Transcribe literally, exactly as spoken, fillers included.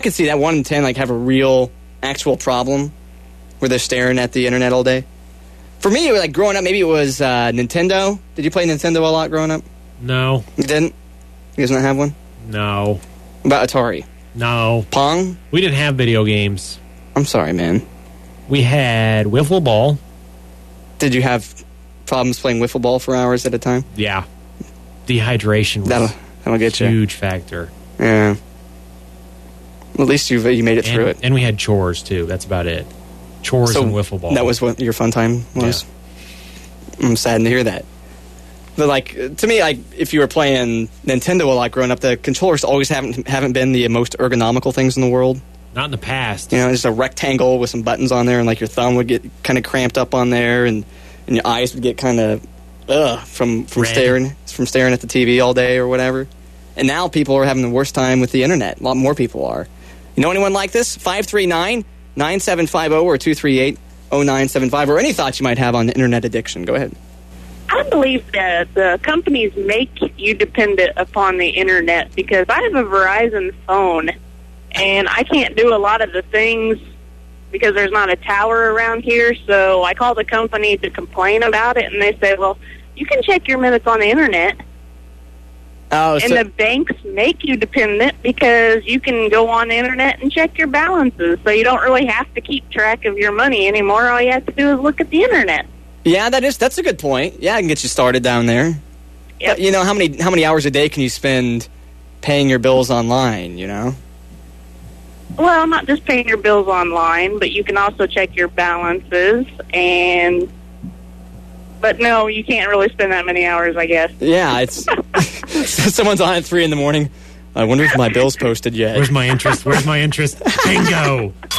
could see that one in ten like have a real, actual problem where they're staring at the internet all day. For me, like growing up, maybe it was uh, Nintendo. Did you play Nintendo a lot growing up? No. You didn't? You guys not have one? No. What about Atari? No. Pong? We didn't have video games. I'm sorry, man. We had wiffle ball. Did you have problems playing wiffle ball for hours at a time? Yeah. Dehydration was that'll, that'll get a you. huge factor. Yeah. Well, at least you you made it and, through it. And we had chores, too. That's about it. Chores so and wiffle ball. That was what your fun time was? Yeah. I'm saddened to hear that. But, like, to me, like, if you were playing Nintendo a lot growing up, the controllers always haven't haven't been the most ergonomical things in the world. Not in the past. You know, just a rectangle with some buttons on there, and, like, your thumb would get kind of cramped up on there, and, and your eyes would get kind of, ugh, from, from staring from staring at the T V all day or whatever. And now people are having the worst time with the internet. A lot more people are. You know anyone like this? five three nine, nine seven five zero or two three eight, zero nine seven five, or any thoughts you might have on internet addiction. Go ahead. I believe that the companies make you dependent upon the internet because I have a Verizon phone, and I can't do a lot of the things because there's not a tower around here, so I call the company to complain about it, and they say, well, you can check your minutes on the internet. Oh, so and the banks make you dependent because you can go on the internet and check your balances, so you don't really have to keep track of your money anymore. All you have to do is look at the internet. Yeah, that is that's a good point. Yeah, I can get you started down there. Yep. But, you know, how many how many hours a day can you spend paying your bills online, you know? Well, not just paying your bills online, but you can also check your balances and... But no, you can't really spend that many hours, I guess. Yeah, it's someone's on at three in the morning. I wonder if my bill's posted yet. Where's my interest? Where's my interest? Bingo!